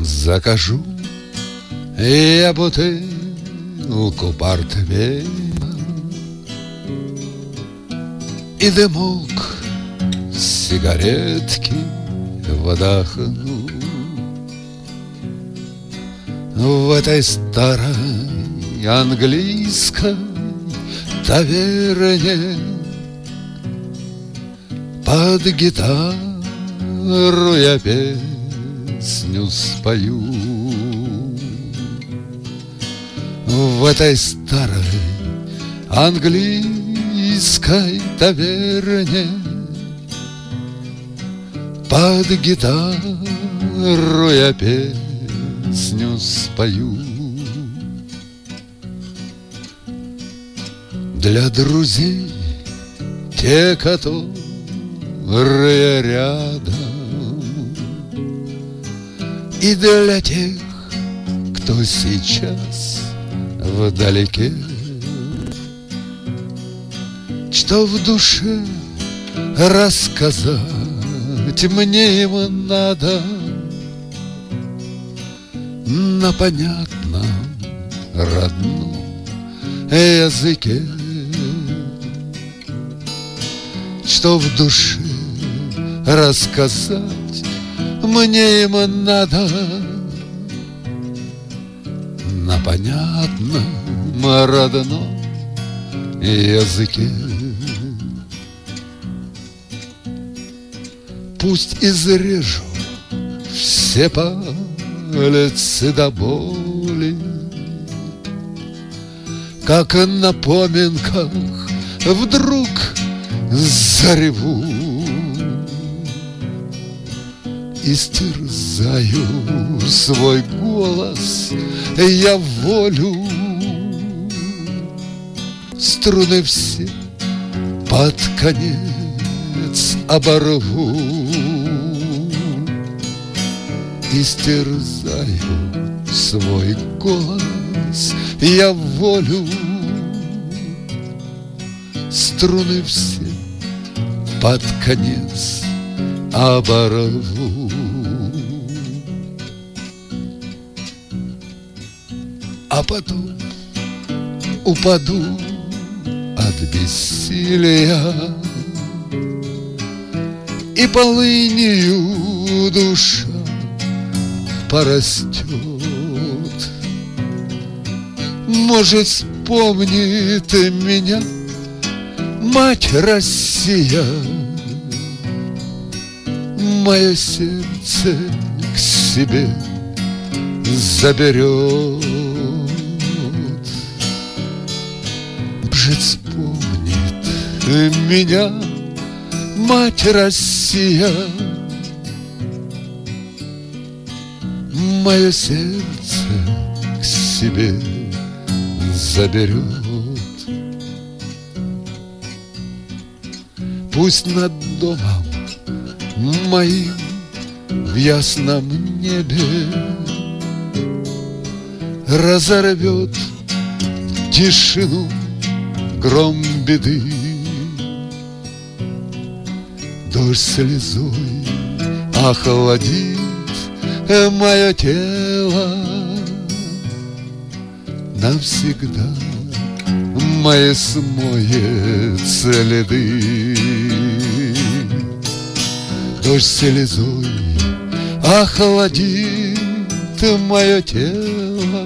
Закажу я бутылку портвейна и дымок сигаретки вдохну. В этой старой английской таверне под гитару я песню спою. В этой старой английской таверне под гитару я песню спою. Для друзей, те, которые рядом, и для тех, кто сейчас вдалеке, что в душе рассказать мне им надо на понятном родном языке, что в душе рассказать мне им надо на понятном родном языке. Пусть изрежу все пальцы до боли, как на поминках вдруг зареву, истерзаю свой голос я в волю. Струны все под конец оборву, истерзаю свой голос я в волю. Струны все под конец оборву. А потом упаду от бессилия, и полынью душа порастет. Может, вспомнит меня мать Россия, мое сердце к себе заберет. Может, вспомнит меня мать Россия, мое сердце к себе заберет. Пусть над домом моим в ясном небе разорвет тишину гром беды. Дождь слезой охладит мое тело навсегда, мои смоет следы. Дождь слезой охладит мое тело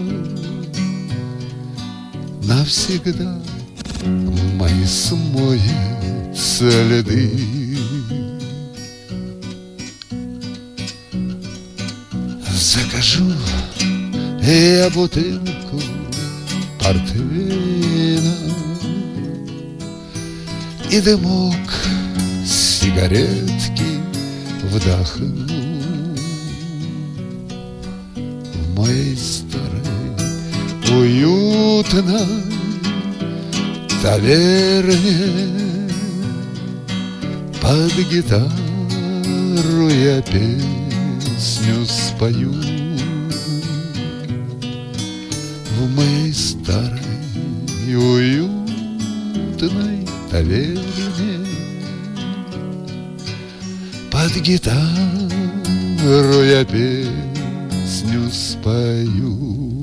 навсегда, мои смоет следы. Закажу я бутылку портвейна и дымок сигаретки вдохну. В моей старой уютной таверне под гитару я песню спою. В моей старой уютной таверне под гитару я песню песню спою.